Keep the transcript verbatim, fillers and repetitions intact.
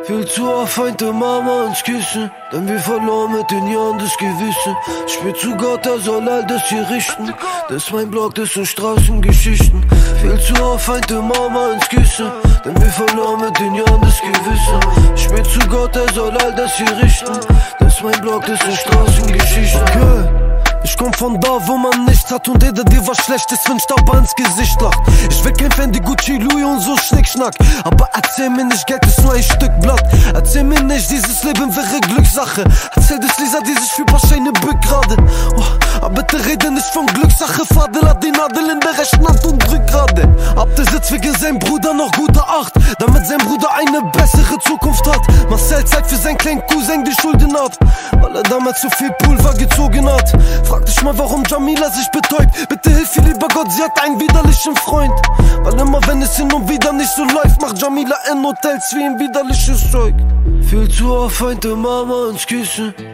Viel zu oft weint die Mama ins Kissen, denn wir verloren mit den Jahren das Gewissen. Ich will zu Gott, er soll all das hier richten. Das ist mein Blog, das sind Straßengeschichten. Viel zu oft weint die Mama ins Kissen, denn wir verloren mit den Jahren das Gewissen. Ich will zu Gott, er soll all das hier richten. Das ist mein Blog, das sind Straßengeschichten. Okay. Ich komm von da, wo man nichts hat und jeder dir was Schlechtes wünscht, aber ins Gesicht lacht. Ich will kein Fendi, Gucci, Louis und so Schnickschnack, aber erzähl mir nicht, Geld ist nur ein Stück Blatt. Erzähl mir nicht, dieses Leben wäre Glückssache. Erzähl das Lisa, die sich für paar Scheine bückt gerade. Oh, aber bitte rede nicht von Glückssache. Fadel hat die Nadel in der rechten Hand und drückt gerade. Ab der sitzt wegen seinem Bruder noch gute Acht, damit sein Bruder eine bessere Zukunft hat. Marcel zeigt für seinen kleinen Cousin die Schulden ab, weil er damals zu viel Pulver gezogen hat. Frag dich mal, warum Jamila sich betäubt. Bitte hilf ihr, lieber Gott, sie hat einen widerlichen Freund. Weil immer wenn es hin und wieder nicht so läuft, macht Jamila in Hotels wie ein widerliches Zeug. Viel zu oft weint die Mama ins Kissen,